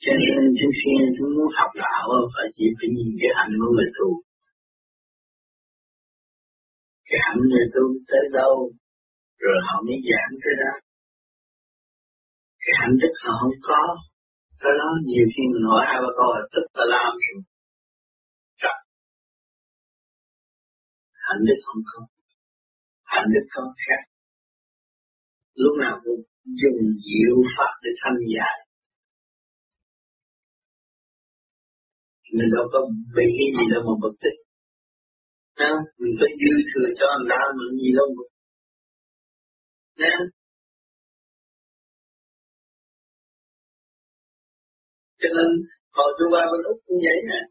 Cho nên trước khi chúng muốn học đạo phải nhìn cái hạnh của người tu. Cái hạnh người tu tới đâu rồi họ mới giảng tới đó. Cái hạnh đức họ không có. Cái đó nhiều khi mình hỏi hai ba câu là tức ta làm rồi. Trời. Hạnh đức không có. Hạnh đức có khác. Lúc nào cũng dùng diệu pháp để thanh giải. Mình đâu có bị cái gì đâu mà bực tức. Mình có dư thừa cho anh ta mà gì đâu bực. Cho nên hồi tôi qua bên Úc cũng vậy nè.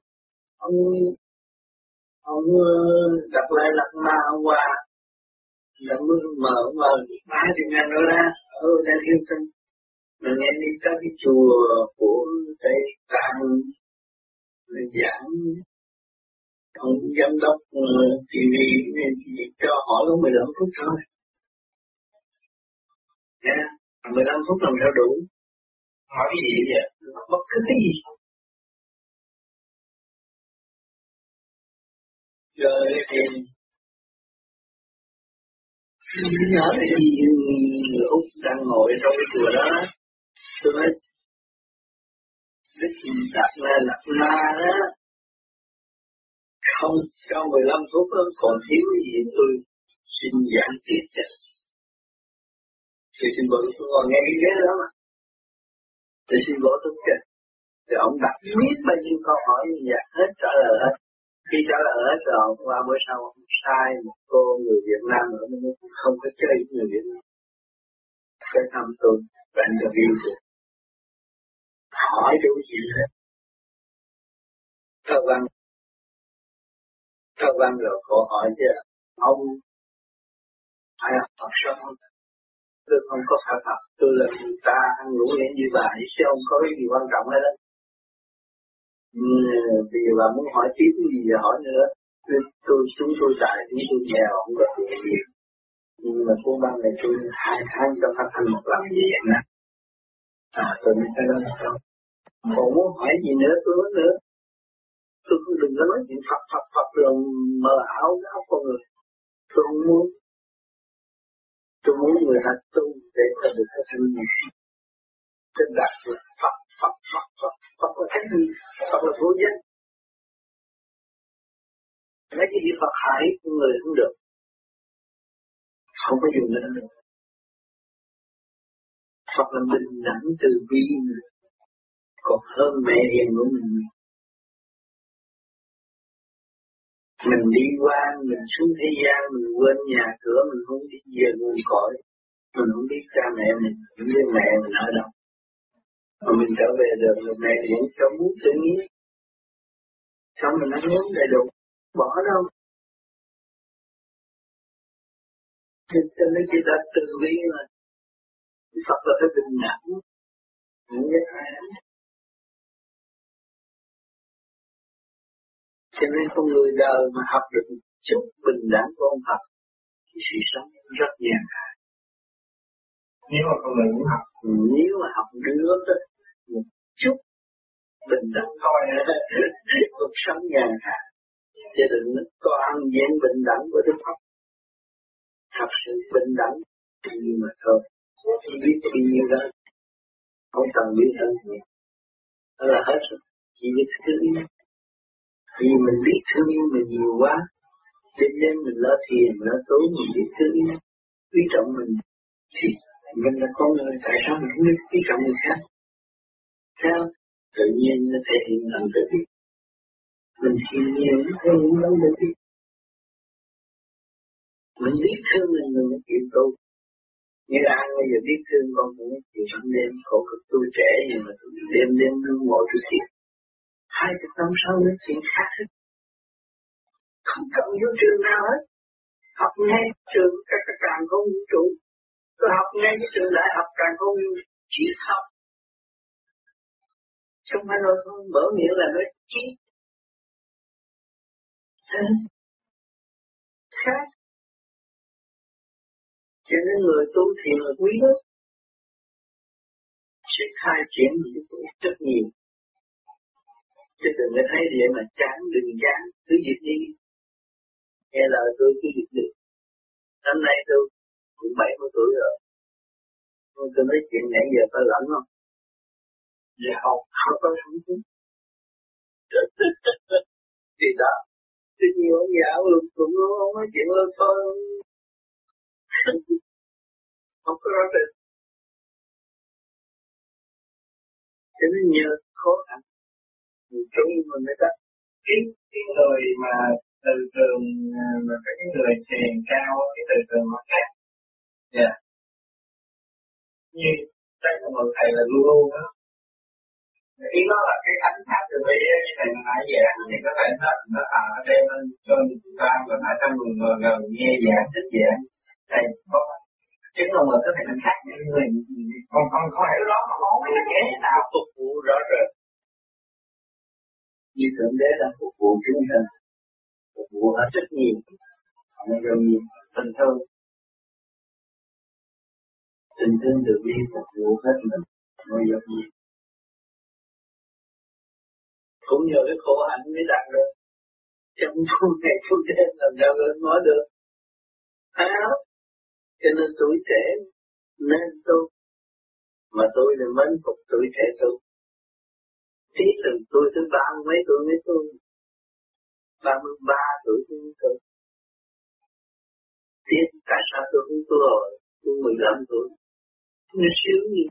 Ông đặt lại lật ma hôm qua. Là mờ 30 ngàn đô la ở Đan Hiêu Tân. Mình nghe đi tới cái chùa của Tây Tạng giảng ông giám đốc TV nên chỉ cho hỏi có 15 phút thôi. 15 phút làm sao đủ? Hỏi cái gì vậy? Bất cứ cái gì. Rồi thì nhớ là gì người Úc đang ngồi trong cái chùa đó. Tôi nói Đức đặt ra lập ma đó. Không cho 15 phút đó, còn thiếu cái gì tôi xin giảng tiếp cho. Tôi xin bữa tôi ngồi nghe cái ghế đó mà. Tôi xin bữa tôi chết. Thì ông đặt biết bao nhiêu câu hỏi như vậy, hết trả lời hết. Khi trả lời hết rồi, qua bữa sau ông sai một cô người Việt Nam nữa, nó không có chơi với người Việt Nam. Cái thăm tôi, bạn cho biết tôi. Hỏi đủ gì hết. Thơ văn rồi cô hỏi chứ, ông phải học Phật sao không? Tôi không có phải Phật, tôi là người ta ăn ngủ nghỉ như bà, chứ không có cái gì quan trọng hết đó. Bây giờ bà muốn hỏi tiếp cái gì giờ hỏi nữa. Chúng tôi tại chúng tôi nghèo không có tiền gì. Nhưng mà cuốn băng này tôi 2 tháng cho phát thanh một lần gì vậy nè. Tôi mới thấy đó là không. Còn muốn hỏi gì nữa tôi nói nữa. Tôi cũng đừng có nói chuyện Phật rồi mờ ảo áo con người. Tôi không muốn. Tôi muốn người ta tu để ta được cái thanh nhẹ. Trên đặt là Phật là cái gì? Phật là vô danh. Mấy cái gì Phật hại của người cũng được. Không có dùng nữa được. Phật là bình đẳng từ bi, còn hơn mẹ hiền của mình. Mình đi qua, mình xuống thế gian, mình quên nhà cửa, mình không biết về nguồn cội. Mình không biết cha mẹ mình, không biết mẹ mình ở đâu. Mà mình trở về được, rồi mẹ vẫn cho muốn tự nhiên. Xong mình ăn uống đầy đủ, bỏ đâu. Cho nên người ta từ bi mà. Phật là phải bình đẳng. Không biết ai hết. Cho nên con người đời mà học được một chút bình đẳng của ông Phật thì sự sống rất nhàn hạ. Nếu mà con người muốn học, nếu mà học được một chút bình đẳng thôi cuộc sống nhàn hạ, chứ đừng nói toàn diện bình đẳng của Đức Phật. Thật sự bình đẳng nhưng mà thôi, chỉ biết bao nhiêu đó, không cần biết hơn nhiều, đó là hết rồi. Chỉ biết thương yêu, vì mình biết thương yêu mình nhiều quá, đêm mình lo thiền lo tu, mình biết thương yêu, quý trọng mình, thì mình là con người, tại sao mình không biết quý trọng người khác? Theo tự nhiên nó thể hiện lòng tự biết. Mình thiền nhiều nó thể hiện lòng tự biết. Mình biết thương mình mới chịu tu. Như An bây giờ biết thương con cũng chịu ban đêm khổ cực tu trẻ, nhưng mà đêm nó ngồi tu thiền. 20 năm sau nó chuyện khác hết. Không cần vô trường nào hết. Học ngay trường các càng không vũ trụ. Tôi học ngay cái trường đại học càng không chỉ học. Không phải nói không, mở miệng là nói chỉ. Khác. Cho nên người tu thiền là quý lắm. Sự khai triển rất nhiều. chứ đừng có thấy vậy mà chán, đừng chán, cứ việc đi. Nghe lời tôi cứ việc đi. Năm nay tôi cũng 70 tuổi rồi. Tôi nói chuyện nãy giờ có lẫn không? Dạ không. Không có hứng thú. Thì đó, tuy nhiên ông giáo luôn cũng không nói chuyện lên thôi. Không có rõ rệt. Cho nên nhờ khó khăn. Trung mà người ta cái người mà từ trường mà cái người thiền cao, cái từ trường nó khác. Dạ. Như chắc là một thầy là luôn luôn đó. Khi nó là cái ánh sáng từ bi như thầy nãy giảng thì có thể nó đem lên cho chúng ta và ở trong người gần nghe giảng thích giảng thầy có chứng là mình có thể mình khác những người còn không hiểu đó mà không biết cái nào phục vụ rõ rệt. Như Thượng Đế đang phục vụ chúng ta, phục vụ hết rất nhiều, nên rất nhiều tình thương được đi phục vụ hết mình, mới rất nhiều. Cũng nhờ cái khổ hạnh mới đạt được. Trong tu ngày tu đêm làm sao lên nói được. Cho nên tuổi trẻ nên tu, mà tôi là mến phục tuổi trẻ tu. Tiếc rằng tôi tới 30 mấy tuổi mới tu, 33 tuổi tôi mới tu. Tiếc tại sao tôi không tu rồi, tôi 15 tuổi, nó sướng gì.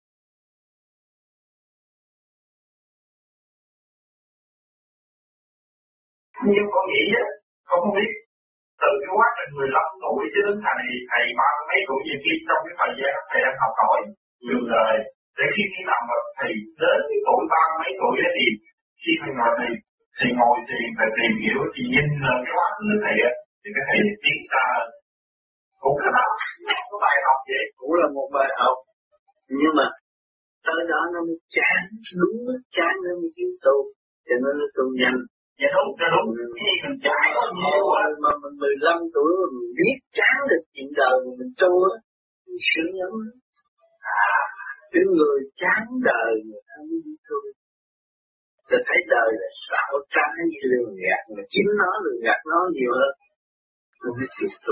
Nhưng con nghĩ á, con không biết từ cái quá trình 15 tuổi cho đến thầy 30 mấy tuổi gì kia trong cái thời gian thầy đang học hỏi đường đời, để khi nào mà thầy đến cái tuổi 30 mấy tuổi ấy, thì khi mình ngồi thì ngồi thiền và tìm hiểu thì nhìn lên cái quá khứ thầy á, thì cái thầy tiến xa cũng cái đó có bài học vậy, cũng là một bài học, nhưng mà tới đó nó mới chán, đúng nó chán nó mới chịu tu, cho nên nó tu nhanh. Dạ đúng, khi mình trải có nhiều quá mà mình 15 tuổi mình biết chán được chuyện đời mà mình tu á, mình sướng lắm. Cái người chán đời người ta mới đi tu. Tôi thấy đời là xạo trá như lường gạt, mà chính nó lường gạt nó nhiều hơn. Tôi mới chịu tu.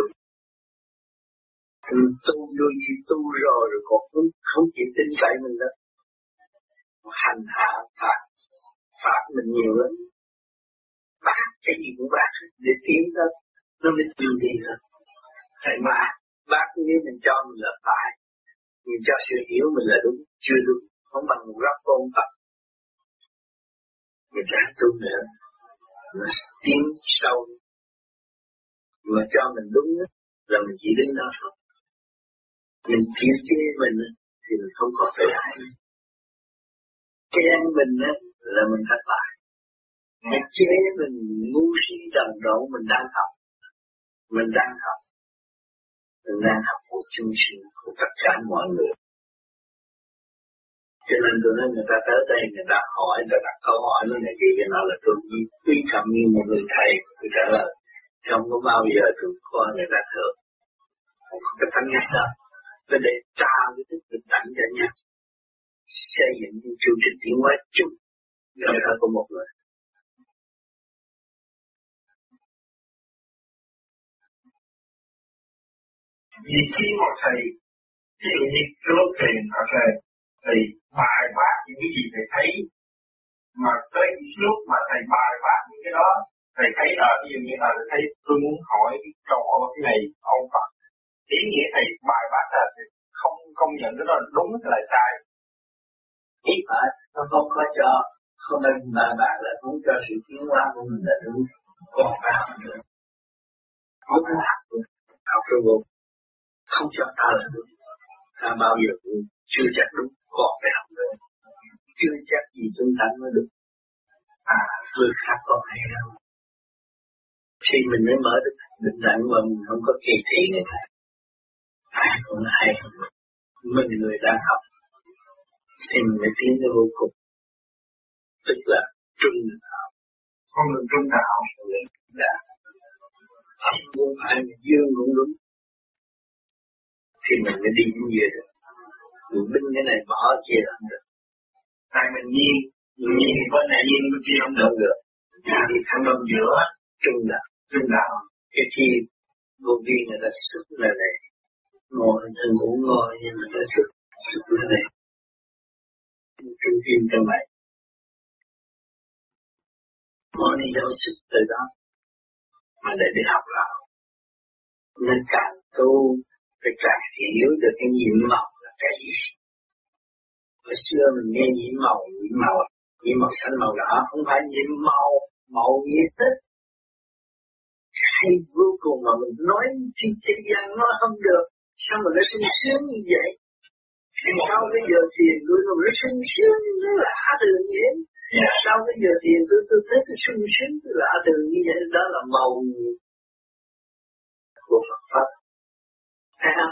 Mình tu đôi khi tu rồi còn không chịu tin cậy mình đâu. Hành hạ phạt mình nhiều lắm. Bác cái gì cũng bác để tiến đó, nó mới tiêu đi thôi. Thầy mà bác nếu mình cho mình là phải, mình cho sự hiểu mình là đúng, chưa đúng, không bằng một góc ôn tập. Mình ráng tu nữa, nó tiến sâu, mà cho mình đúng là mình chỉ đứng đó thôi. Mình chịu chê mình thì mình không còn tự ái. Khen mình là mình thất bại. Mình chế mình ngu si trần rộng, mình đang học. Mình đang học của chúng sinh, của tất cả mọi người. Cho nên tôi nói người ta tới đây, người ta hỏi, người ta đặt câu hỏi nó này kia, cái nó là tôi quý trọng như một người thầy, tôi trả lời. Không có bao giờ tôi coi người ta thường. Không có cái thánh nhất đó. Tôi để trao cái thức bình đẳng cho nhau. Xây dựng những chương trình tiến hóa chung. Người ta có một người. Vì khi mà thầy, ví dụ như cái lúc thiền ở thầy, thì bài bác những cái gì thầy thấy, mà tới lúc mà thầy bài bác những cái đó, thầy thấy ví dụ như là thầy tôi muốn hỏi cái câu hỏi cái này ông Phật, ý nghĩa thầy bài bác là không công nhận cái đó là đúng hay là sai. Ý phải, nó không có cho, không nên bài bác là muốn cho sự tiến hóa của mình là đúng, còn phải học nữa. Không có học rồi vô, không cho ta là đúng, ta bao giờ cũng chưa chắc đúng, còn phải học nữa. Chưa chắc gì chúng ta mới đúng. Người khác còn hay đâu. Khi mình mới mở được định đẳng mà mình không có kỳ thị người ta, ai cũng hay hơn mình. Người đang học thì mình mới tiến tới vô cùng, tức là trung đạo. Con đường trung đạo đã âm cũng phải, dương cũng đúng, thì mình mới đi những gì được. Mình binh cái này bỏ kia làm được. tại mình nhiên Nhìn bên này nhìn bên kia không được. Thì thằng đồng giữa trung đạo. Cái khi vô vi người ta sức là này, ngồi thân cũng ngồi nhưng mà ta sức là này. Trung kim cho mày. Mỗi đi đâu sức từ đó. Mà để đi học lão. Nên càng tu, phải càng hiểu được cái nhiệm màu là cái gì. Hồi xưa mình nghe nhiệm màu xanh màu đỏ, không phải nhiệm màu nhiệt tích. Hay vô cùng mà mình nói thế gian nó không được, sao mà nó sung sướng như vậy? Sau cái giờ thiền tôi mà nó sung sướng, nó lạ thường như vậy. Sau cái giờ thiền tôi thấy cái sung sướng, lạ thường như vậy, đó là màu của Phật Pháp. Thấy không?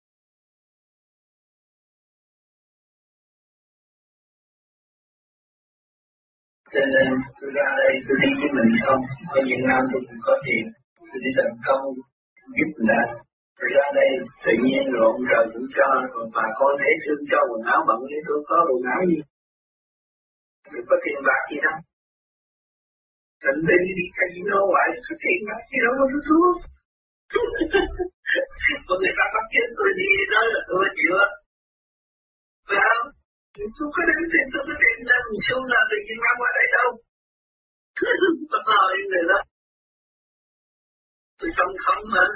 Cho nên tôi ra đây tôi đi với mình không, ở Việt Nam tôi cũng có tiền, tôi đi làm công giúp người ta. Rồi ra đây tự nhiên rồi ông trời cũng cho, rồi bà con thấy thương cho quần áo bận với tôi có quần áo gì. Tôi có tiền bạc gì đâu. Thành đi casino hoài, có tiền bạc gì đâu mà tôi thua. Còn người ta bắt chết tôi đi nói là tôi chịu á. Phải không? Tôi có đem tiền, tôi có tiền ra mình xu là tự nhiên mang qua đây đâu. Tôi nói người đó. Tôi không mà.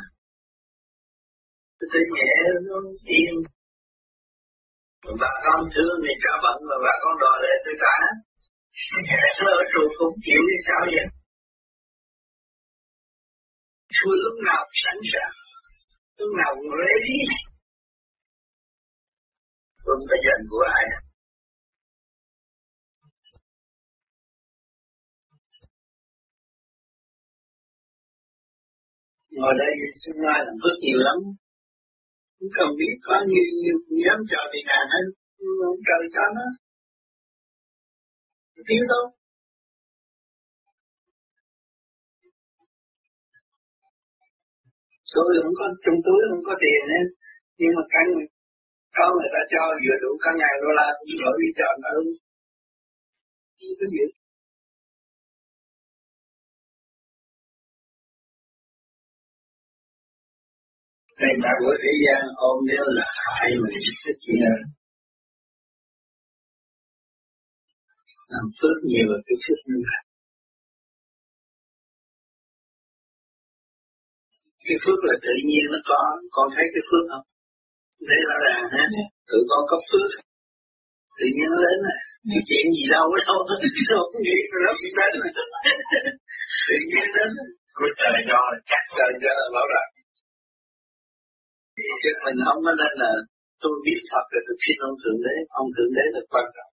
Tôi nhẹ nó yên. Bà con thương thì trả bận mà bà con đòi lại tôi trả. Nó ở trụ cũng chịu như sao vậy? Tôi lúc nào sẵn sàng, lúc nào cũng ready. Không có giận của ai. Ngồi đây xin mai làm phước nhiều lắm. Cũng không biết có nhiều dám cho thì nàng hết, không trời cho nó. Thiếu đâu. Tôi không có, trong túi không có tiền nên, nhưng mà có người ta cho vừa đủ cả $1,000 cũng đổi đi chọn hơn. Không có gì. Thầy ta của thế gian ôm nếu là hại mình thích gì hơn. Làm phước nhiều là cái phước như vậy. Cái phước là tự nhiên nó có, con thấy cái phước không? Đây là ràng ha, tụi con có phước. Tự nhiên nó đến này, cái chuyện gì đâu có đâu, đâu có nghĩ nó cũng đến này. Tự nhiên đến, Của trời cho là chắc. trời cho là bảo đảm. Chứ mình không có nên là tôi biết Phật rồi tôi xin ông Thượng Đế là quan trọng.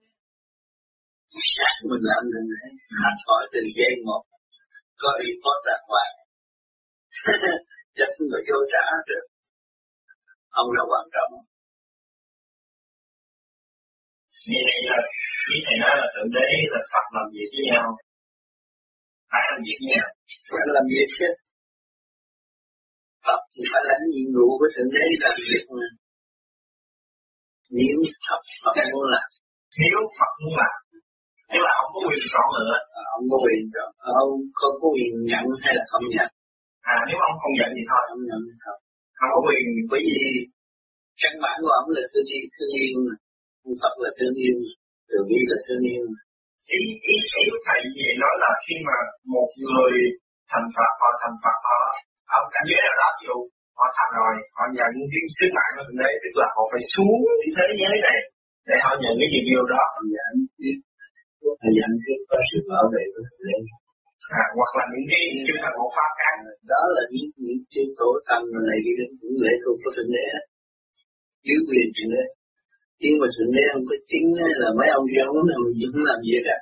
Sát mình làm được đấy, học hỏi từ giây một, có report đàng hoàng. Chắc người vô trả được. Ông là quan trọng. Như vậy là, ý thầy nói là Thượng Đế là Phật làm việc với nhau. Phải làm việc với nhau. Phải làm việc chứ. Phật thì phải lãnh nhiệm vụ với Thượng Đế làm việc mà. Nếu Phật muốn làm. Nếu Phật muốn làm. Nhưng mà ông có quyền chọn nữa. Ông có quyền chọn. Ông không có quyền nhận hay là không nhận. Nếu ông không nhận thì thôi. Không nhận thì thôi. Không có quyền. Bởi vì căn bản của ông là thương yêu mà. Ông Phật là thương yêu mà. Từ bi là thương yêu mà. Ý của thầy như vậy nói là khi mà một người thành Phật, họ cảnh giới nào đó dù họ thành rồi, họ nhận cái sức mạnh của Thượng Đế, tức là họ phải xuống cái thế giới này để họ nhận cái gì điều đó. Họ nhận cái có sự bảo vệ của Thượng Đế. Hoặc là những cái chương trình một pháp khác. Đó là những chương tổ tâm này những lễ thuộc của Thượng Đế hết. Dưới quyền Thượng Đế. Nhưng mà Thượng Đế không có chính là mấy ông kia không làm gì cả.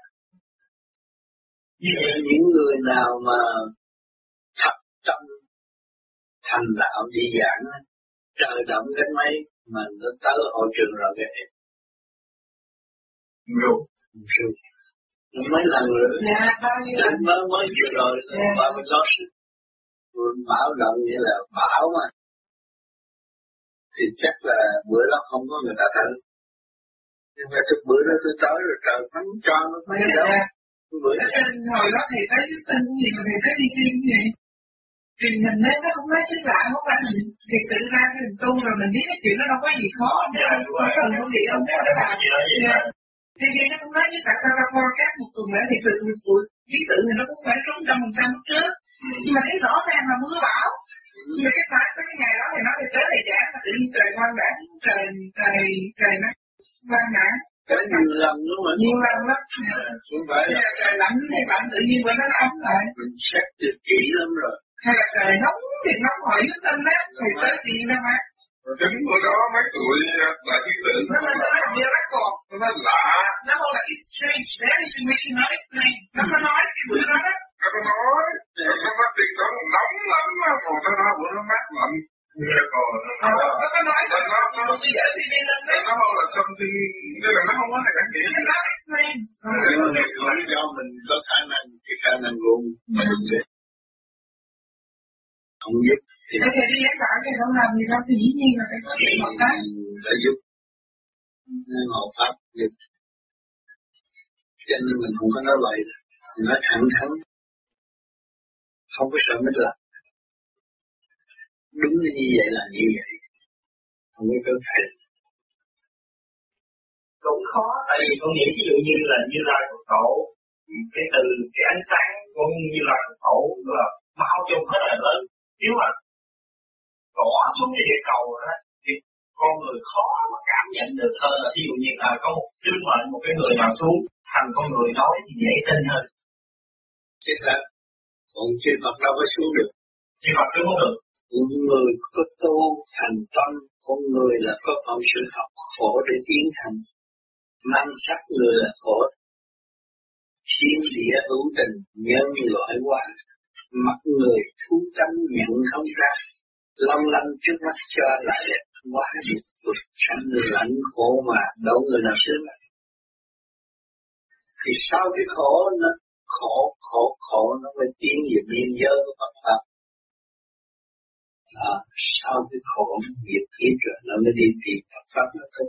Những người nào mà thật tâm thành đạo đi giảng, trời động cái mấy mà nó tới hội trường rồi cái Rồi. Mấy lần rồi. Mới vừa rồi bà mình lo sức. Bảo động như là bảo mà. Thì chắc là bữa đó không có người ta thử. Nhưng mà thực bữa đó tôi tới rồi trời bắn cho nó mấy đâu. Bữa đó hồi đó thầy thấy sinh gì mà thầy thấy đi phim gì truyền hình nên nó không nói chứ lạ không phải mình thiệt sự ra cái mình tu rồi mình biết cái chuyện nó đâu có gì khó nếu không cần không gì đâu nếu nó làm TV nó cũng nói với tại sao ra forecast một tuần lễ thì sự của ký tự thì nó cũng phải trúng 100% lúc trước nhưng mà thấy rõ ràng là mưa bão nhưng mà cái phải tới cái ngày đó thì nó thì tới thì giảng mà tự nhiên trời quang đãng trời nó quang đãng có nhiều lần đúng không? Nhiều lần lắm. Không phải là trời lạnh thì bạn tự nhiên bữa nó ấm lại. Mình xét được kỹ lắm rồi. Hay là trời nóng thì nóng hỏi dưới sân đó thì tới tiền đâu mà. Chính của đó mấy tuổi là ký tự. Nó là điều rất còn. Nó lạ. Nó không là it's strange. Very strange. We cannot explain. Nó có nói cái bữa đó đó. Nó có nói. Nó có tiền đó nóng lắm mà còn nó nói bữa nó mát lạnh. Nó có nói nó chỉ ở TV lên đấy. Nó không là something, nên là nó không có cái gì. Nó explain. Lý do mình có khả năng, cái khả năng của mình biết. Không giúp. Thế thì đi giảng đạo thì không làm gì đâu thì dĩ nhiên là phải có chuyện một cái. Đã giúp. Nên họ pháp giúp. Cho nên mình không có nói vậy. Mình nói thẳng thắn. Không có sợ mất lạc. Đúng như vậy là như vậy. Không có cơ thể. Cũng khó, tại vì con nghĩ ví dụ như là Như Lai Phật Tổ, cái từ cái ánh sáng của Như Lai Phật Tổ là bao trùm hết là lớn. Nếu mà tỏ xuống cái địa cầu đó, thì con người khó mà cảm nhận được hơn là ví dụ như là có một sứ mệnh, một cái người nào xuống thành con người nói thì dễ tin hơn. Chứ là còn chư Phật đâu có xuống được. Chư Phật xuống không được. Người có tu thành tâm, con người là có phận sự học khổ để tiến thành. Mang sắc người là khổ. Thiên địa hữu tình, nhân loại hóa. Mặt người thú tánh nhận không ra. Long lanh trước mắt cho lại đẹp quá điệp vực. Sẵn người lạnh khổ mà đâu người nào sướng lại. Thì sau cái khổ nó khổ nó mới tiến về biên giới của Phật Pháp. Sau cái khổ nghiệp kiếp rồi nó mới đi tìm Phật Pháp nó thích.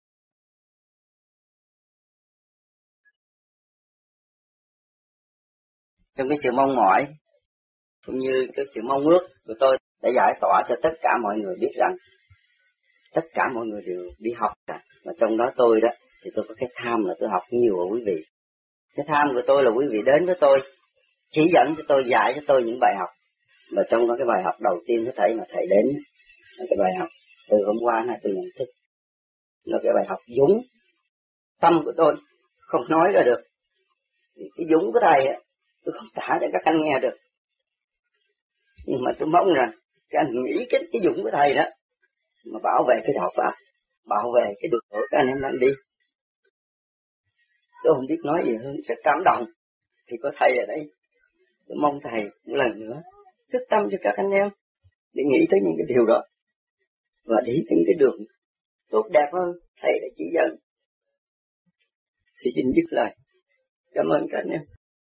Trong cái sự mong mỏi cũng như cái sự mong ước của tôi để giải tỏa cho tất cả mọi người biết rằng tất cả mọi người đều đi học cả, và trong đó tôi đó thì tôi có cái tham là tôi học nhiều ở quý vị. Cái tham của tôi là quý vị đến với tôi, chỉ dẫn cho tôi, dạy cho tôi những bài học, và trong đó cái bài học đầu tiên của thầy mà thầy đến là cái bài học từ hôm qua này tôi nhận thức là cái bài học dũng. Tâm của tôi không nói ra được, cái dũng của thầy tôi không tả cho các anh nghe được, nhưng mà tôi mong rằng các anh nghĩ cái dũng của thầy đó mà bảo vệ cái đạo Pháp, bảo vệ cái đường lối các anh em đang đi. Tôi không biết nói gì hơn, rất cảm động thì có thầy ở đây. Tôi mong thầy một lần nữa thức tâm cho các anh em để nghĩ tới những cái điều đó và đi trên cái đường tốt đẹp hơn thầy đã chỉ dẫn. Thì xin dứt lời, cảm ơn các anh em.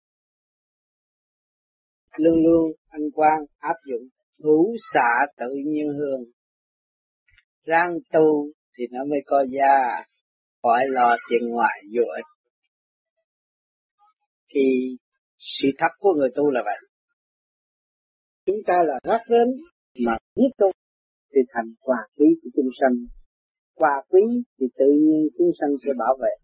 Luôn luôn anh Quang áp dụng hữu xạ tự nhiên hương, ráng tu thì nó mới có giá, khỏi lo chuyện ngoài vô ích. Thì sự thật của người tu là vậy. Chúng ta là rắc rến mà biết tu thì thành quà quý của chúng sanh. Quà quý thì tự nhiên chúng sanh sẽ bảo vệ.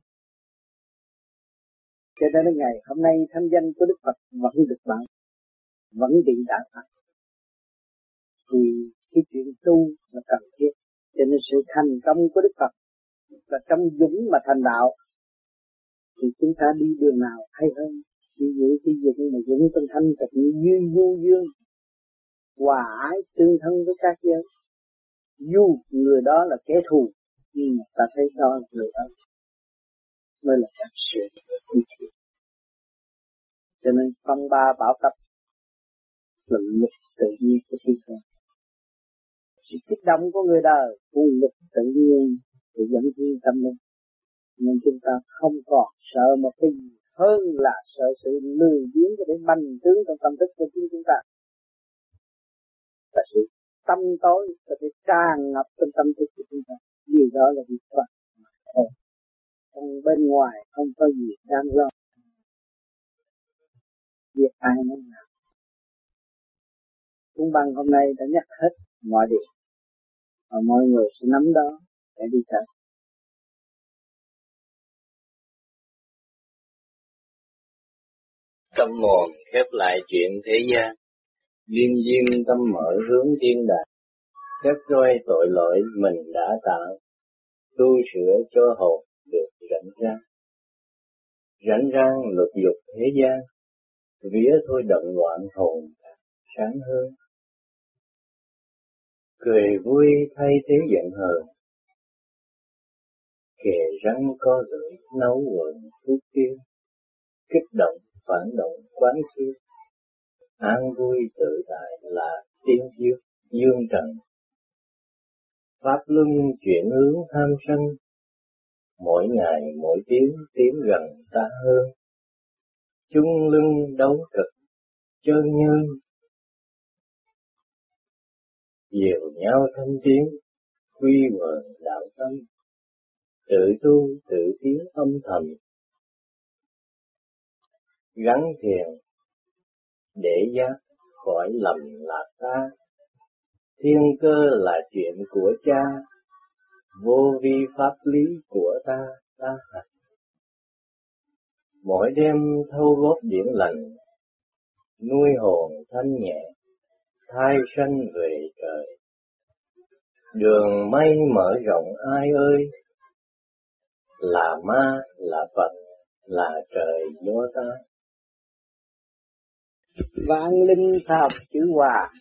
Cho đến ngày hôm nay thanh danh của Đức Phật vẫn được bảo, vẫn bị đại phạt. Thì cái chuyện tu là cần thiết. Cho nên sự thành công của Đức Phật là trong dũng mà thành đạo. Thì chúng ta đi đường nào hay hơn. Ví dụ cái dũng mà dũng trong thanh tịnh như vô dương, hòa ái tương thân với các giới. Dù người đó là kẻ thù, nhưng mà ta thấy đó là người đó mới là thật sự như thế. Cho nên phong ba bảo tập là luật tự nhiên của thiên nhiên. Sự kích động của người đời cùng luật tự nhiên thì dẫn thiên tâm linh. Nhưng chúng ta không còn sợ một cái gì hơn là sợ sự lười biếng để bành trướng trong tâm thức của chúng ta. Và sự tâm tối có thể tràn ngập trong tâm thức của chúng ta. Điều đó là việc quan trọng. Còn bên ngoài không có gì đáng lo. Việc ai muốn làm. Cũng bằng hôm nay đã nhắc hết mọi điều. Và mọi người sẽ nắm đó để đi tới. Tâm hồn khép lại chuyện thế gian, liêm diêm tâm mở hướng thiên đàng, xét soi tội lỗi mình đã tạo, tu sửa cho hồn được rảnh rang. Rảnh rang luật dục thế gian, vía thôi động loạn hồn sáng hơn. Cười vui thay thế giận hờn, kề răng co rưỡi nấu quần thuốc tiêu, kích động phản động quán siêu, an vui tự tại là tiên diêu dương trần. Pháp luân chuyển hướng tham sân, mỗi ngày mỗi tiếng tiến gần ta hơn. Chung lưng đấu cực chân nhân, dìu nhau thanh tiến quy quần đạo tâm, tự tu tự tiến âm thầm, gắn thiền để giác khỏi lầm lạc ta. Thiên cơ là chuyện của cha, vô vi pháp lý của ta hành. Mỗi đêm thâu góp điển lành, nuôi hồn thanh nhẹ, thai sanh về trời. Đường mây mở rộng ai ơi, là ma, là Phật, là trời do ta. Vạn linh hợp chữ hòa.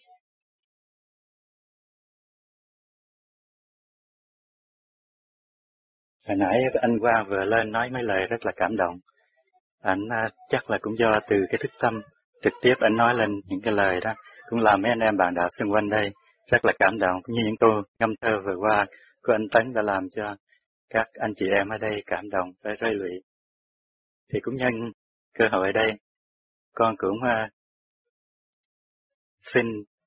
Hồi nãy anh Quang vừa lên nói mấy lời rất là cảm động. Anh chắc là cũng do từ cái thức tâm trực tiếp anh nói lên những cái lời đó, cũng làm mấy anh em bạn đạo xung quanh đây rất là cảm động, cũng như những câu ngâm thơ vừa qua của anh Tấn đã làm cho các anh chị em ở đây cảm động và rơi lụy. Thì cũng nhân cơ hội đây, con cũng xin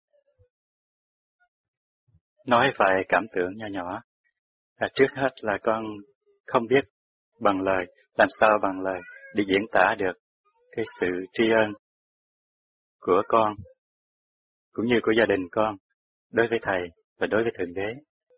nói vài cảm tưởng nho nhỏ. Trước hết là con không biết bằng lời, làm sao bằng lời để diễn tả được cái sự tri ân của con, cũng như của gia đình con, đối với Thầy và đối với Thượng Đế.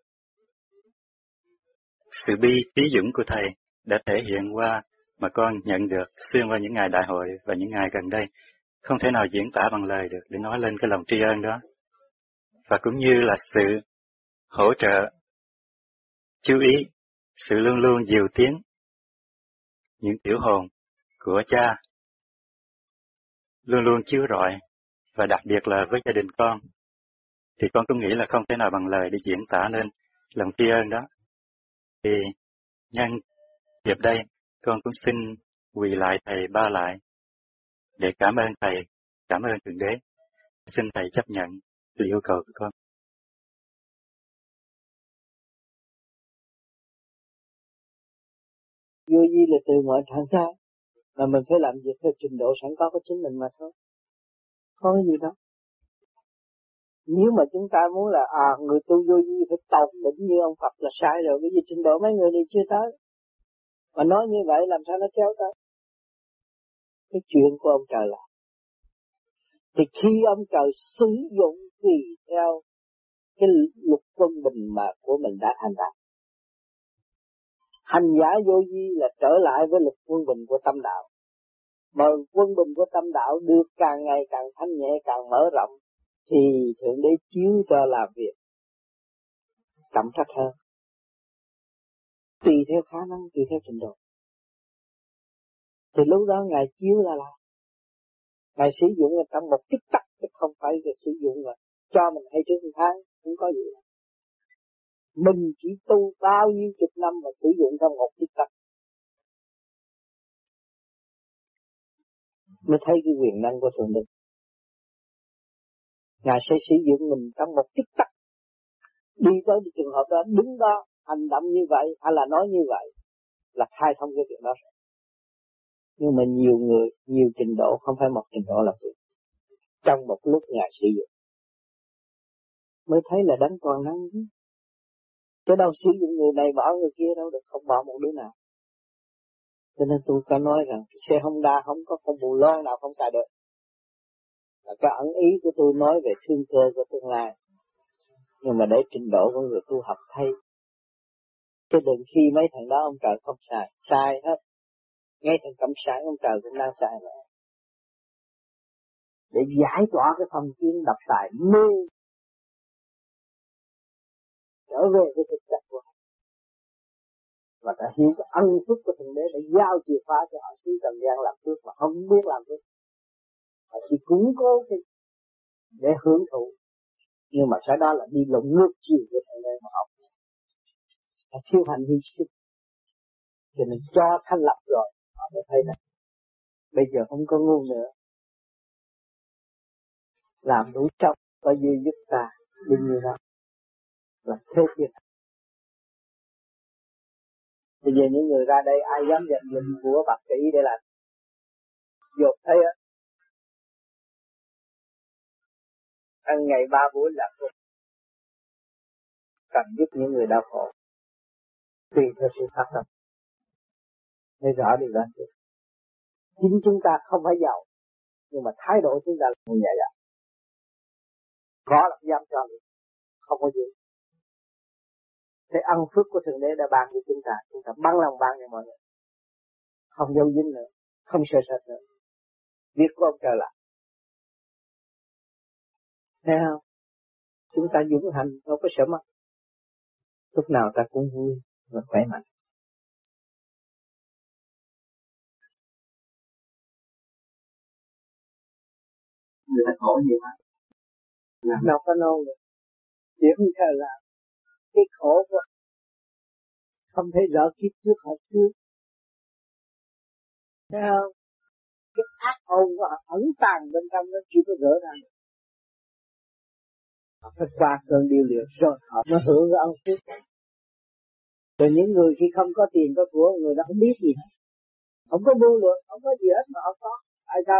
Sự bi trí dũng của Thầy đã thể hiện qua mà con nhận được xuyên qua những ngày đại hội và những ngày gần đây, không thể nào diễn tả bằng lời được để nói lên cái lòng tri ân đó. Và cũng như là sự hỗ trợ, chú ý, sự luôn luôn dìu tiến những tiểu hồn của cha luôn luôn chiếu rọi, và đặc biệt là với gia đình con, thì con cũng nghĩ là không thể nào bằng lời để diễn tả nên lòng tri ân đó. Thì nhân dịp đây, con cũng xin quỳ lại Thầy ba lại để cảm ơn Thầy, cảm ơn Thượng Đế. Xin Thầy chấp nhận lời yêu cầu của con. Vô vi là từ mọi trạng thái, mà mình phải làm việc theo trình độ sẵn có của chính mình mà thôi. Có cái gì đâu. Nếu mà chúng ta muốn là người tu vô vi phải tột đỉnh như ông Phật là sai rồi, cái gì trình độ mấy người này chưa tới. Mà nói như vậy làm sao nó kéo tới. Cái chuyện của ông trời là. Thì khi ông trời sử dụng tùy theo cái luật quân bình mà của mình đã thành đạt. Hành giả vô vi là trở lại với luật quân bình của tâm đạo. Mà quân bình của tâm đạo được càng ngày càng thanh nhẹ, càng mở rộng, thì Thượng Đế chiếu cho làm việc trọng trách hơn. Tùy theo khả năng, tùy theo trình độ. Thì lúc đó Ngài chiếu là Ngài sử dụng ở trong một tích tắc, chứ không phải là sử dụng là cho mình hay trước một tháng, không có gì đâu. Mình chỉ tu bao nhiêu chục năm mà sử dụng trong một tích tắc. Mới thấy cái quyền năng của Thượng Đế. Ngài sẽ sử dụng mình trong một tích tắc. Đi tới trường hợp đó, đứng đó, hành động như vậy, hay là nói như vậy, là khai thông cái việc đó rồi. Nhưng mà nhiều người, nhiều trình độ, không phải một trình độ là việc. Trong một lúc Ngài sử dụng, mới thấy là đánh toàn năng chứ. Chứ đâu sử dụng người này bỏ người kia đâu được, không bỏ một đứa nào. Cho nên tôi có nói rằng xe Honda không có con bù loan nào không xài được. Là cái ẩn ý của tôi nói về thương cơ của tương lai. Nhưng mà để trình độ của người tu học thay. Chứ đừng khi mấy thằng đó ông trời không xài, sai hết. Ngay thằng Cộng sản ông trời cũng đang xài nữa. Để giải tỏa cái phần kiến độc tài mê trở về với thực chất của họ. Và đã hiểu cái ân phước của Thượng Đế để giao chìa khóa cho họ xuống trần gian làm phước mà không biết làm phước. Họ chỉ củng cố cái để hưởng thụ. Nhưng mà sau đó là đi lộn ngược chiều của Thượng Đế mà học. Họ thiếu hành hy sinh. Cho nên cho thanh lập rồi họ mới thấy là bây giờ không có ngu nữa. Làm đủ trong có dư giúp ta đi như đó là thế thiệt. Bây giờ những người ra đây ai dám nhận định của bác sĩ để làm dột thấy á, ăn ngày 3 buổi là không cần giúp những người đau khổ tùy theo sự phát tâm. Thấy rõ điều đó chứ. Chính chúng ta không phải giàu, nhưng mà thái độ chúng ta là người nhẹ dạ. Có là dám cho mình, không có gì. Thế ăn phước của Thượng Đế đã ban cho chúng ta bằng lòng ban cho mọi người. Không dâu dính nữa, không sợ sệt nữa. Việc của ông trời làm. Thấy không? Chúng ta dũng hành, đâu có sợ mất. Lúc nào ta cũng vui và khỏe mạnh. Người ta khổ nhiều lắm. Đâu có nôn được. Chỉ không thể làm. Cái khổ của không thấy rõ kiếp trước họ trước. Thấy không? Cái ác hồn của họ ẩn tàng bên trong nó chưa có gỡ ra. Họ phải qua cơn điều liệu rồi họ mới hưởng cái ân phước. Rồi những người khi không có tiền có của, người đó không biết gì hết. Không có buôn được, không có gì hết mà họ có. Ai sao?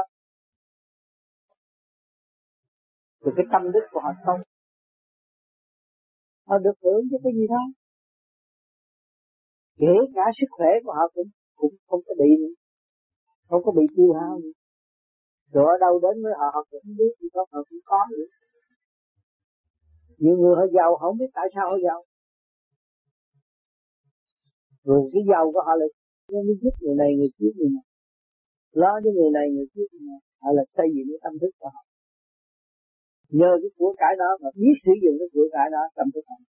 Từ cái tâm đức của họ không. Họ được hưởng chứ cái gì đâu. Kể cả sức khỏe của họ cũng không có bị nữa. Không có bị tiêu hao nữa. Rồi ở đâu đến với họ cũng không biết gì đó, họ cũng có nữa. Nhiều người họ giàu họ không biết tại sao họ giàu. Rồi cái giàu của họ lại nó giúp người này người kia người này. Lo cho người này người kia người này. Họ là xây dựng cái tâm thức của họ. Nhờ cái của cải đó mà biết sử dụng cái của cải đó tâm thức họ.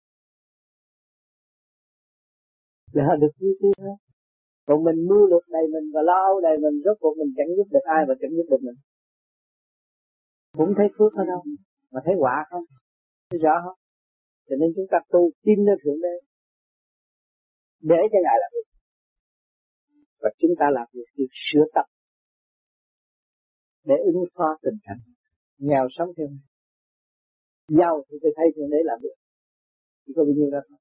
Để họ được vui tươi hơn. Còn mình mưu lược đầy mình và lo âu đầy mình, rốt cuộc mình chẳng giúp được ai và chẳng giúp được mình. Cũng thấy phước ở đâu, mà thấy quả không? Thấy rõ không? Cho nên chúng ta tu tin nơi Thượng Đế để cho Ngài làm việc. Và chúng ta làm việc được sửa tập để ứng phó tình cảnh. Nghèo sống theo Ngài, giàu thì tôi thấy Thượng Đế làm việc. Chỉ có bao nhiêu đó thôi.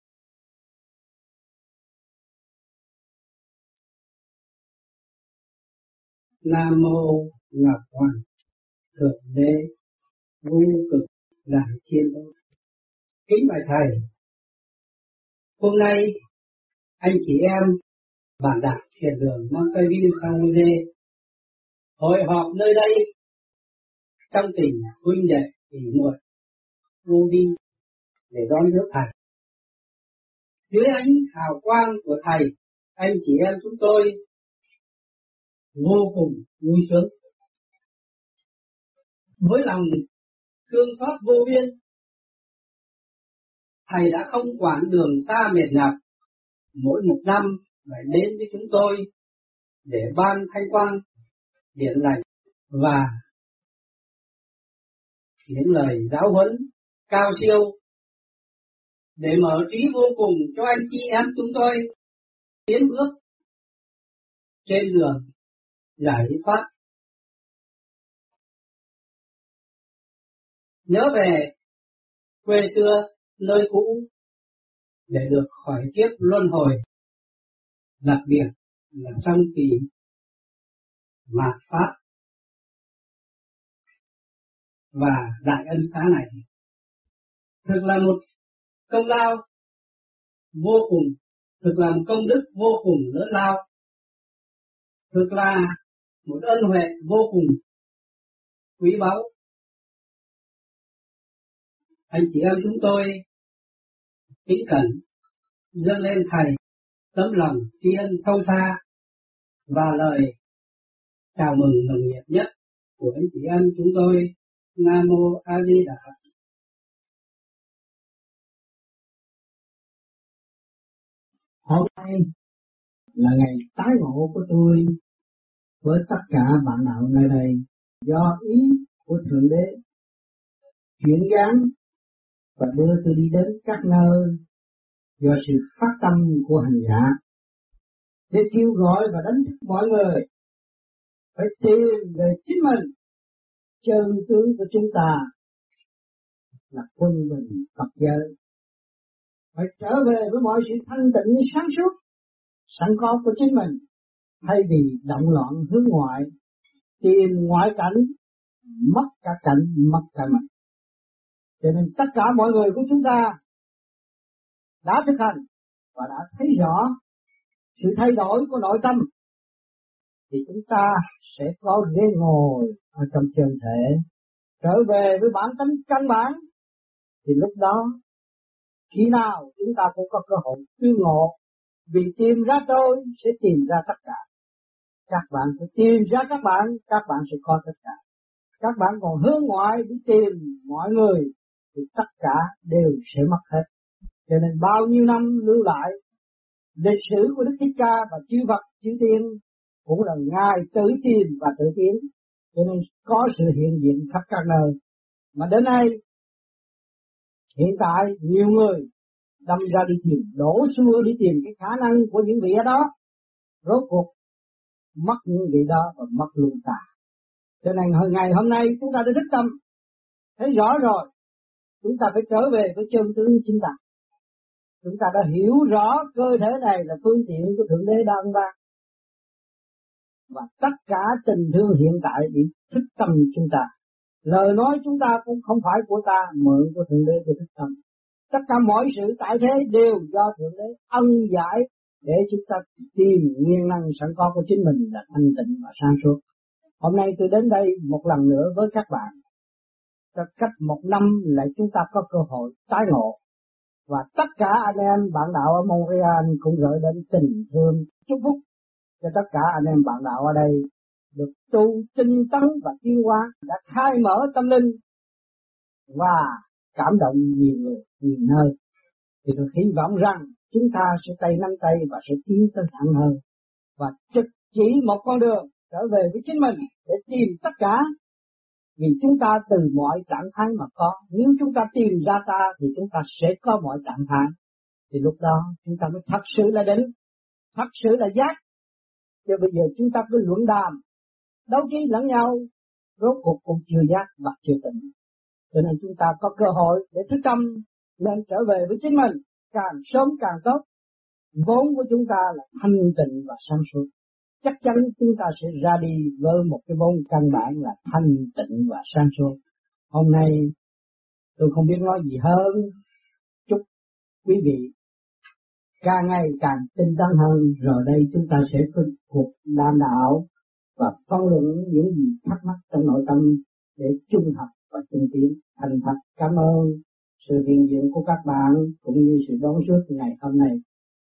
Nam mô Ngọc Hoàng Thượng Đế vô cực đại thiên đế. Kính bạch thầy, hôm nay anh chị em bản đạo thiền đường Mont Tây Vin San Jose hội họp nơi đây trong tình huynh đệ tỷ muội vô vi để đón rước thầy. Dưới ánh hào quang của thầy, anh chị em chúng tôi vô cùng vui sướng. Với lòng thương xót vô biên, thầy đã không quản đường xa mệt nhọc, mỗi một năm phải đến với chúng tôi để ban thanh quan, điển lành và những lời giáo huấn cao siêu để mở trí vô cùng cho anh chị em chúng tôi tiến bước trên đường giải thoát. Nhớ về quê xưa, nơi cũ để được khỏi kiếp luân hồi, đặc biệt là trong kỳ mạt pháp và đại ân xá này. Thực là một công lao vô cùng, thực là một công đức vô cùng lớn lao thực là một ân huệ vô cùng quý báu. Anh chị em chúng tôi kính cẩn dâng lên thầy tấm lòng tri ân sâu xa và lời chào mừng nồng nhiệt nhất của anh chị em chúng tôi. Nam mô A Di Đà Phật. Hôm nay là ngày tái ngộ của tôi với tất cả bạn đạo nơi đây, do ý của Thượng Đế chuyển giáng và đưa tôi đi đến các nơi do sự phát tâm của hành giả để kêu gọi và đánh thức mọi người phải tìm về chính mình. Chân tướng của chúng ta là quân bình Phật giới, phải trở về với mọi sự thanh tịnh sáng suốt sẵn có của chính mình, thay vì động loạn hướng ngoại, tìm ngoại cảnh, mất cả cảnh, mất cả mình. Cho nên tất cả mọi người của chúng ta đã thực hành và đã thấy rõ sự thay đổi của nội tâm, thì chúng ta sẽ có ghế ngồi ở trong chân thể, trở về với bản tánh căn bản. Thì lúc đó khi nào chúng ta cũng có cơ hội tương ngộ, vì tìm ra tôi sẽ tìm ra tất cả. Các bạn phải tìm ra các bạn sẽ có tất cả. Các bạn còn hướng ngoại đi tìm mọi người thì tất cả đều sẽ mất hết. Cho nên bao nhiêu năm lưu lại lịch sử của Đức Thích Ca và chư Phật, chư Tiên cũng là Ngài tự tìm và tự tiến. Cho nên có sự hiện diện khắp các nơi. Mà đến nay hiện tại nhiều người đâm ra đi tìm, đổ xua đi tìm cái khả năng của những vị đó, rốt cuộc mất những vị đó và mất luôn cả. Cho nên ngày hôm nay chúng ta đã thức tâm, thấy rõ rồi, chúng ta phải trở về với chân tướng chính ta. Chúng ta đã hiểu rõ cơ thể này là phương tiện của Thượng Đế đang ban, và tất cả tình thương hiện tại bị thức tâm chúng ta. Lời nói chúng ta cũng không phải của ta, mượn của Thượng Đế để thức tâm. Tất cả mọi sự tại thế đều do Thượng Đế ân giải để chúng ta tìm nguyên năng sẵn có của chính mình là thanh tịnh và sáng suốt. Hôm nay tôi đến đây một lần nữa với các bạn. Cách một năm lại chúng ta có cơ hội tái ngộ. Và tất cả anh em bạn đạo ở Montreal cũng gửi đến tình thương chúc phúc cho tất cả anh em bạn đạo ở đây được tu tinh tấn và tiến hóa, đã khai mở tâm linh và cảm động nhiều người, nhiều nơi. Thì tôi hy vọng rằng chúng ta sẽ tay nắm tay và sẽ tiến tới thẳng hơn, và trực chỉ một con đường trở về với chính mình để tìm tất cả. Vì chúng ta từ mọi trạng thái mà có, nếu chúng ta tìm ra ta thì chúng ta sẽ có mọi trạng thái. Thì lúc đó chúng ta mới thật sự là đỉnh, thật sự là giác. Chứ bây giờ chúng ta cứ luận đàm, đấu trí lẫn nhau, rốt cuộc cũng chưa giác và chưa tỉnh. Cho nên chúng ta có cơ hội để thức tâm nên trở về với chính mình, càng sớm càng tốt. Vốn của chúng ta là thanh tịnh và sáng suốt. Chắc chắn chúng ta sẽ ra đi với một cái vốn căn bản là thanh tịnh và sáng suốt. Hôm nay tôi không biết nói gì hơn. Chúc quý vị càng ngày càng tinh tấn hơn, rồi đây chúng ta sẽ có cuộc đàm đạo và phân luận những gì thắc mắc trong nội tâm để trung hợp và tinh tiến. Thành thật cảm ơn sự hiện diện của các bạn cũng như sự đón suốt ngày hôm nay.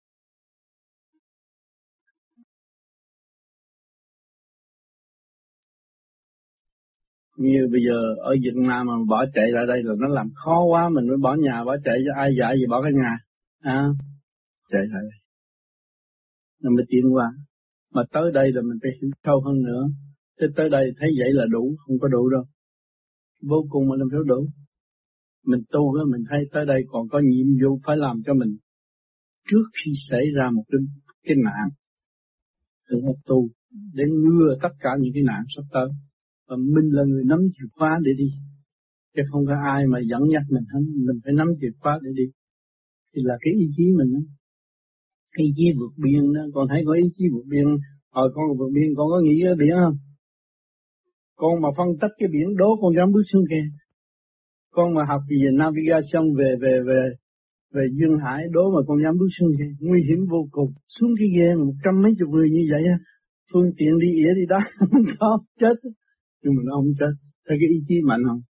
Như bây giờ ở Việt Nam mà bỏ chạy lại đây là nó làm khó quá, mình mới bỏ nhà bỏ chạy, cho ai dạy gì bỏ cái nhà. Chạy lại đây nó mới tiến qua. Mà tới đây là mình phải hiểu sâu hơn nữa. Chứ tới đây thấy vậy là đủ, không có đủ đâu. Vô cùng mà làm sao đủ. Mình tu đó, mình thấy tới đây còn có nhiệm vụ phải làm cho mình. Trước khi xảy ra một cái nạn, đừng có tu để ngừa tất cả những cái nạn sắp tới. Và mình là người nắm chìa khóa để đi. Chứ không có ai mà dẫn dắt mình hết. Mình phải nắm chìa khóa để đi. Thì là cái ý chí mình đó. Ý chí vượt biên đó. Con thấy có ý chí vượt biên. Hồi con vượt biên con có nghĩ ở biển không? Con mà phân tích cái biển đố con dám bước xuống kia. Con mà học về navigation về duyên hải đố mà con dám bước xuống kia. Nguy hiểm vô cùng. Xuống cái ghe 100 mấy chục người như vậy á. phương tiện đi ỉa đi đó không có chết, nhưng mà nó không chết. Thấy cái ý chí mạnh không?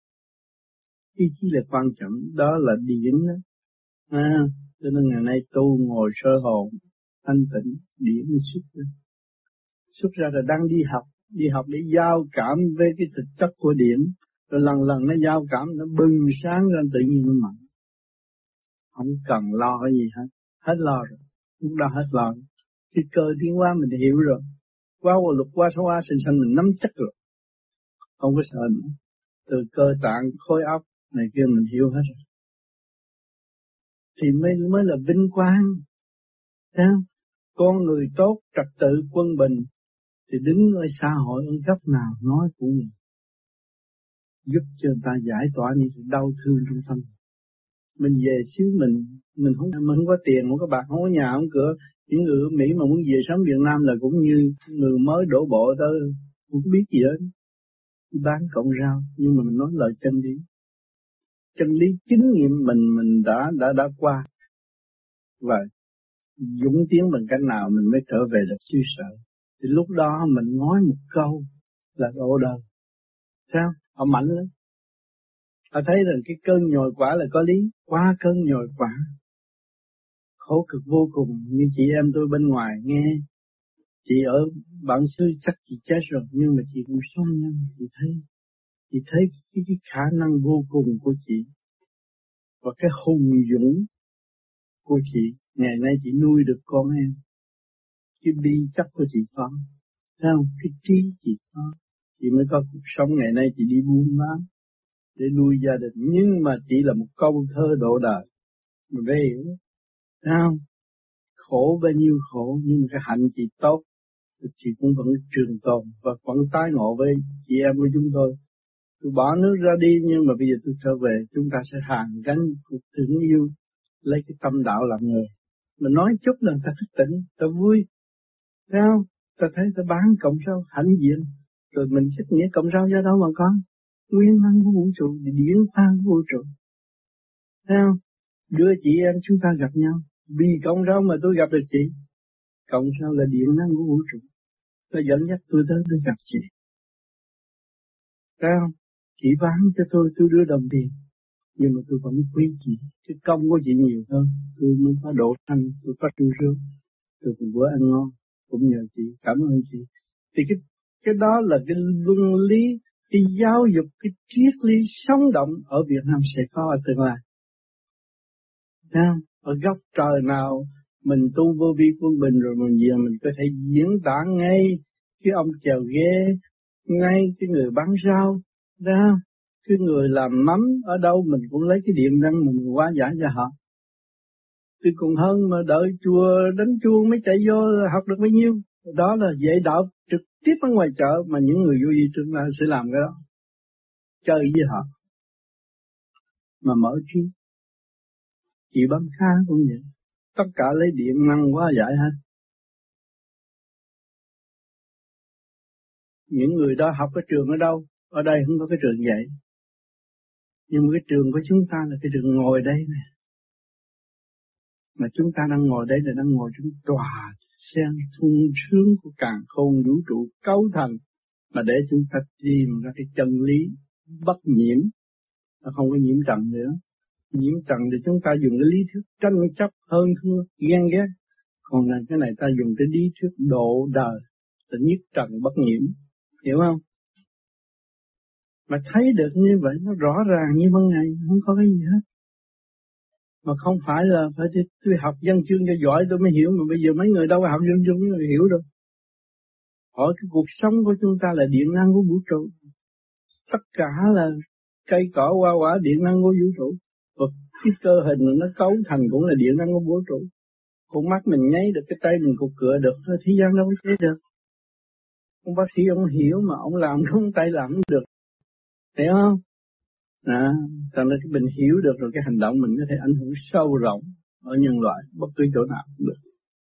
Ý chí là quan trọng, đó là điển đó. Cho nên ngày nay tu ngồi sơ hồn thanh tịnh, điển xuất ra là đang đi học để giao cảm với cái thực chất của điển, rồi lần lần nó giao cảm, nó bừng sáng ra tự nhiên nó mạnh, không cần lo cái gì hết lo rồi, lúc đó hết lo. Cái cơ tiến hóa mình hiểu rồi, qua luật qua số qua sinh mình nắm chắc rồi, không có sợ nữa. Từ cơ tạng khối óc này kia mình hiểu hết rồi, thì mới là vinh quang. Thấy không? Con người tốt, trật tự, quân bình thì đứng ở xã hội ở góc nào nói cũng được, giúp cho người ta giải tỏa những sự đau thương trong tâm. Mình về xứ mình không có tiền, không có bạc, không có nhà, không có cửa. Những người ở Mỹ mà muốn về sống Việt Nam là cũng như người mới đổ bộ tới, không biết gì hết, bán cọng rau. Nhưng mà mình nói lời chân lý chính nghiệm mình đã qua, và dũng tiến bằng cách nào mình mới trở về được xứ sở. Thì lúc đó mình nói một câu là đổ đời. Sao? Họ mạnh lắm. Họ thấy rằng cái cơn nhồi quả là có lý, qua cơn nhồi quả khổ cực vô cùng. Như chị em tôi bên ngoài nghe, chị ở bản xứ chắc chị chết rồi, nhưng mà chị cũng sống nhân. Chị thấy cái khả năng vô cùng của chị và cái hùng dũng của chị. Ngày nay chị nuôi được con em, cái bi chắc của chị có, thấy không? Cái trí chị có, chị mới có cuộc sống. Ngày nay chị đi buôn bán để nuôi gia đình, nhưng mà chỉ là một câu thơ độ đời. Mình phải hiểu, thấy không? Khổ bao nhiêu khổ, nhưng mà cái hạnh chị tốt, chị cũng vẫn trường tồn và vẫn tái ngộ với chị em của chúng tôi. Tôi bỏ nước ra đi, nhưng mà bây giờ tôi trở về, chúng ta sẽ hàn gắn cuộc thương yêu, lấy cái tâm đạo làm người. Mình nói chút là ta thức tỉnh, ta vui, thấy không? Ta thấy ta bán cộng rau hãnh diện, rồi mình xét nghĩa cộng rau do đâu mà có? Nguyên năng của vũ trụ, điển khoan của vũ trụ, thấy không? Đưa chị em chúng ta gặp nhau, vì cộng rau mà tôi gặp được chị. Cộng rau là điện năng của vũ trụ, nó dẫn dắt tôi tới tôi gặp chị, thấy không? Chị bán cho tôi đưa đồng tiền, nhưng mà tôi vẫn quý chị. Cái công của chị nhiều hơn, tôi mới có độ thanh, tôi có trương rương, tôi cũng bữa ăn ngon, cũng nhờ chị, cảm ơn chị. Thì cái đó là cái luân lý, cái giáo dục, cái triết lý sống động ở Việt Nam sẽ có ở tương lai. Sao? Ở góc trời nào mình tu vô vi quân bình rồi mình về mình có thể diễn tả ngay cái ông chèo ghe, ngay cái người bán rau, đó, cái người làm mắm ở đâu mình cũng lấy cái điện năng mình hóa giải cho họ. Thì còn hơn mà đợi chùa đánh chuông mới chạy vô học được bao nhiêu. Đó là dạy đạo trực tiếp ở ngoài chợ mà những người vô vi tương lai sẽ làm cái đó. Chơi với họ. Mà mở trí. Chị Bám Khá cũng vậy. Tất cả lấy điện năng hóa giải hết. Những người đó học cái trường ở đâu? Ở đây không có cái trường dạy. Nhưng mà cái trường của chúng ta là cái trường ngồi đây nè. Mà chúng ta đang ngồi đây là đang ngồi trong tòa sen sung sướng của càn khôn vũ trụ cấu thành, mà để chúng ta tìm ra cái chân lý bất nhiễm, nó không có nhiễm trần nữa. Nhiễm trần thì chúng ta dùng cái lý thuyết tranh chấp hơn thua ghen ghét, còn là cái này ta dùng cái lý thuyết độ đời là nhất trần bất nhiễm, hiểu không? Mà thấy được như vậy nó rõ ràng như ban ngày, không có cái gì hết. Mà không phải là phải tôi học văn chương cho giỏi tôi mới hiểu, mà bây giờ mấy người đâu có học văn chương mới hiểu đâu. Hỏi cái cuộc sống của chúng ta là điện năng của vũ trụ. Tất cả là cây cỏ hoa quả điện năng của vũ trụ. Và cái cơ hình nó cấu thành cũng là điện năng của vũ trụ. Con mắt mình nháy được, cái tay mình cục cựa được, thế gian đâu có chế được. Ông bác sĩ ông hiểu mà ông làm không tay làm không được. Hiểu không? Cho nên mình hiểu được rồi cái hành động mình có thể ảnh hưởng sâu rộng ở nhân loại bất cứ chỗ nào cũng được.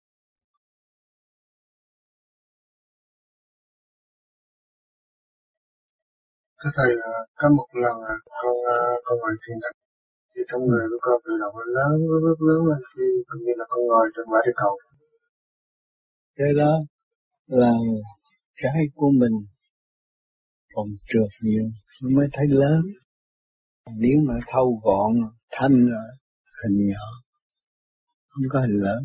Thưa thầy, có một lần con ngồi thiền định thì trong người của con tự động lớn lên khi cũng như là con ngồi trên quả địa cầu. Thế đó là cái của mình còn trượt nhiều mới thấy lớn. Nếu mà thâu gọn thanh rồi hình nhỏ, không có hình lớn,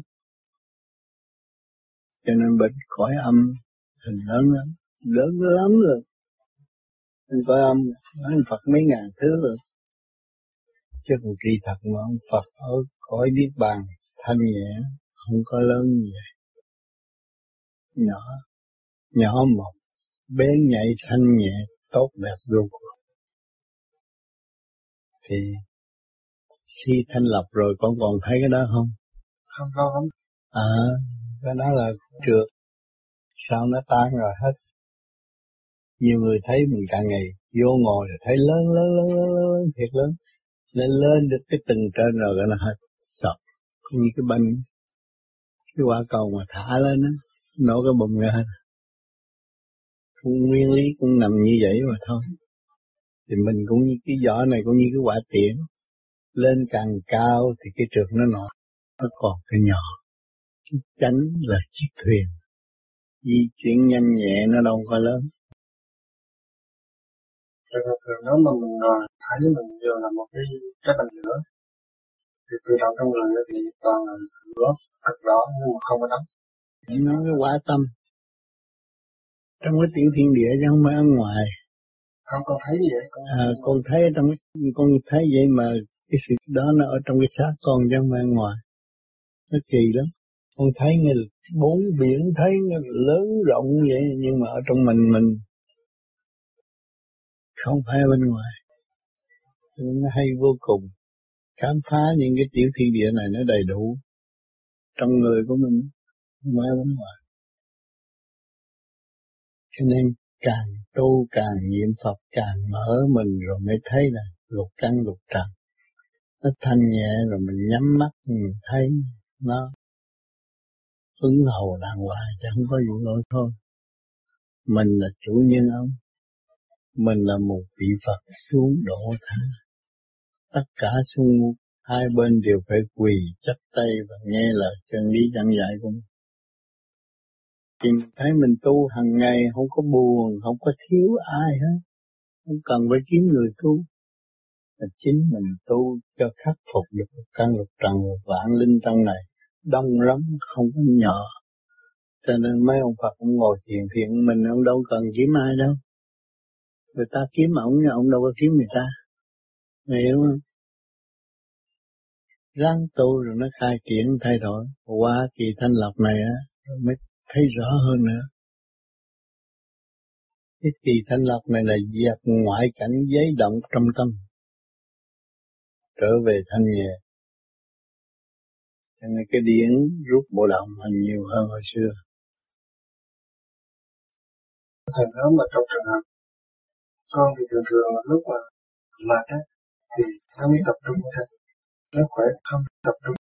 cho nên bệnh cõi âm hình lớn lắm, lớn lắm rồi. Anh cõi âm anh Phật mấy ngàn thứ rồi, chứ còn kỳ thật mà ông Phật ở cõi niết bàn thanh nhẹ, không có lớn như vậy, nhỏ một, bé nhạy thanh nhẹ, tốt đẹp vô cùng. Thì khi thanh lập rồi con còn thấy cái đó không? Không có lắm. Cái đó là trượt, sao nó tan rồi hết. Nhiều người thấy mình càng ngày vô ngồi rồi thấy lớn thiệt lớn, nên lên được cái tầng trên rồi nó hết sọt, như cái bánh, cái quả cầu mà thả lên á, nổ cái bùm ra hết. Nguyên lý cũng nằm như vậy mà thôi. Thì mình cũng như cái vỏ này cũng như cái quả tiễn, lên càng cao thì cái trượt nó nọ, nó còn cái nhỏ. Cái chánh là chiếc thuyền, di chuyển nhanh nhẹ, nó đâu có lớn. Thường nếu mà mình thấy mình vừa là một cái bàn lửa, thì tự động trong người thì toàn là lửa thật rõ nhưng mà không có đóng. Nó cái quả tâm trong cái tiểu thiên địa chứ không phải ở ngoài. Không, con thấy như vậy. Con thấy trong con thấy vậy mà cái sự đó nó ở trong cái xác con chứ không phải ở ngoài. Nó kỳ lắm. Con thấy như bốn biển thấy nó lớn rộng vậy, nhưng mà ở trong mình không phải bên ngoài. Nó hay vô cùng. Khám phá những cái tiểu thiên địa này nó đầy đủ trong người của mình, không phải bên ngoài. Cho nên càng tu càng niệm Phật càng mở mình rồi mới thấy là lục căn lục trần. Nó thanh nhẹ rồi mình nhắm mắt mình thấy nó ứng hầu đàng hoàng chứ không có vụ lỗi thôi. Mình là chủ nhân ông, mình là một vị Phật xuống độ tha. Tất cả xuống hai bên đều phải quỳ chắp tay và nghe lời chân lý giảng dạy của mình. Thì mình thấy mình tu hàng ngày không có buồn, không có thiếu ai hết, không cần phải kiếm người tu. Là chính mình tu cho khắc phục được căn lục trần vạn linh trong này, đông lắm không có nhỏ. Cho nên mấy ông Phật cũng ngồi thiền mình, ông đâu cần kiếm ai đâu. Người ta kiếm ông đâu có kiếm người ta. Mày hiểu không? Ráng tu rồi nó khai triển thay đổi. Qua kỳ thanh lọc này á, mới thấy rõ hơn nữa. Cái kỳ thanh lọc này là dẹp ngoại cảnh giấy động trong tâm, trở về thanh nhẹ. Cho nên cái điển rút bộ động là nhiều hơn hồi xưa. Thầy nói mà trong trường hợp con thì thường lúc mà mệt á thì nó mới tập trung thôi, nó khỏe không tập trung.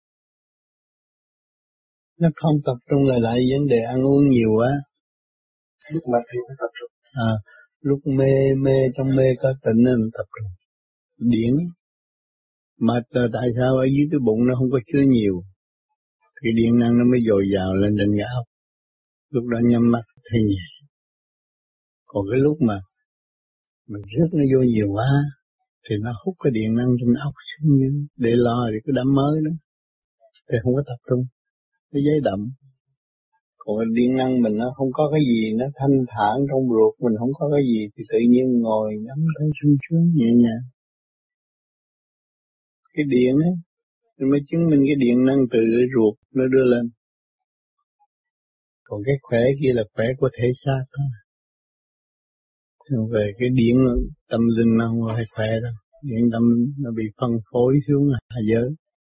Nó không tập trung lại vấn đề ăn uống nhiều quá. Lúc mệt thì mới tập trung. Lúc mê trong mê có tỉnh nên tập trung. Điển mệt là tại sao ở dưới cái bụng nó không có chứa nhiều, thì điện năng nó mới dồi dào lên trên cái óc. Lúc đó nhắm mắt thấy nhẹ. Còn cái lúc mà mình rước nó vô nhiều quá thì nó hút cái điện năng trong óc xuống để lo thì cái đám mới đó, thì không có tập trung, cái giấy đậm. Còn cái điện năng mình nó không có cái gì, nó thanh thản trong ruột mình không có cái gì thì tự nhiên ngồi nhắm thấy sung sướng nhẹ nhàng. Cái điện ấy thì mới chứng minh cái điện năng từ cái ruột nó đưa lên. Còn cái khỏe kia là khỏe của thể xác thôi. Về cái điện tâm linh nó không phải khỏe đâu. Điện tâm nó bị phân phối xuống hạ giới.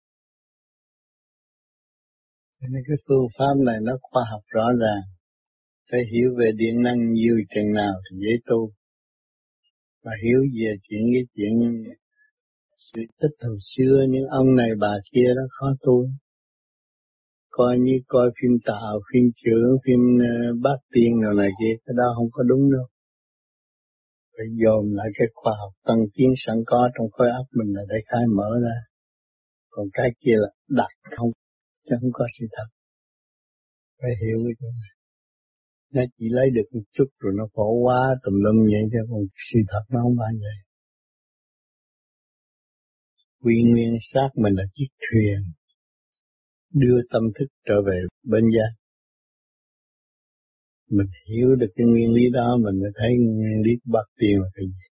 Nên cái phương pháp này nó khoa học rõ ràng. Phải hiểu về điện năng nhiều chừng nào thì dễ tu. Và hiểu về cái chuyện sự tích hồi xưa những ông này bà kia đó khó tu. Coi như coi phim Tào, phim Trưởng, phim Bát Tiên rồi này kia, cái đó không có đúng đâu. Phải dồn lại cái khoa học tân tiến sẵn có trong khối óc mình là để khai mở ra. Còn cái kia là đặt không, chứ không có sự thật. Phải hiểu cái chuyện này. Nó chỉ lấy được một chút rồi nó phổ quá tùm lum vậy chứ còn sự thật nó không phải vậy. Quy nguyên xác mình là chiếc thuyền đưa tâm thức trở về bên giác. Mình hiểu được cái nguyên lý đó mình mới thấy nguyên lý bát tiên là cái gì.